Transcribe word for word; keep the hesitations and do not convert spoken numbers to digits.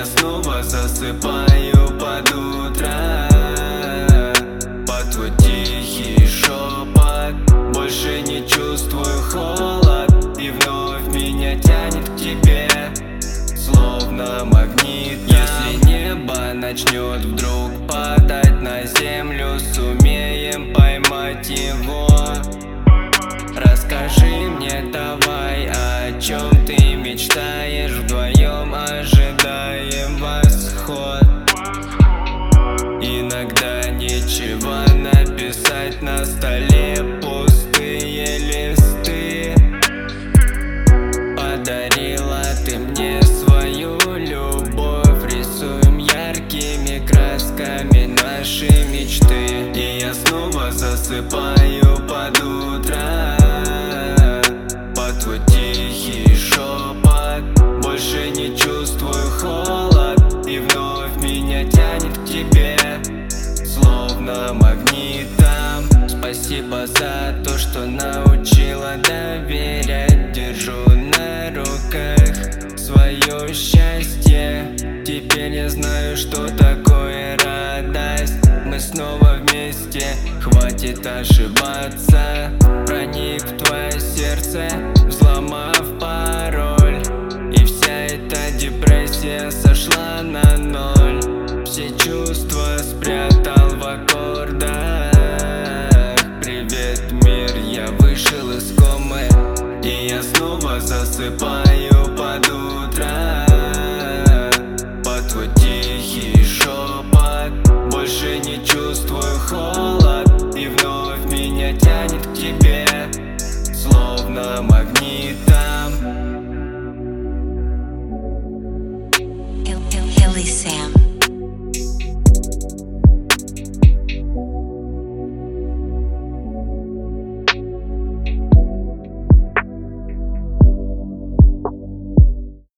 я снова засыпаю под утро, под твой тихий шепот. Больше не чувствую холод, и вновь меня тянет к тебе, словно магнит. Если небо начнет вдруг падать на землю, сумеем поймать его. Расскажи мне давай, о чем ты мечтаешь. Вдвоем ожидаем восход. Иногда нечего написать на столе, пустые листы. Подарила ты мне свою любовь, рисуем яркими красками наши мечты. И я снова засыпаю под утро, под твой тихий шепот. Больше не чувствую холод, и вновь меня тянет к тебе, словно магнитом. Спасибо за то, что научила доверять. Держу на руках свое счастье. Теперь я знаю, что такое радость. Мы снова вместе, хватит ошибаться. Проник в твое сердце, взломав пароль, и вся эта депрессия сошла на ноль. Все чувства спрятал в аккордах. Привет, мир, я вышел из комы, и я снова засыпаю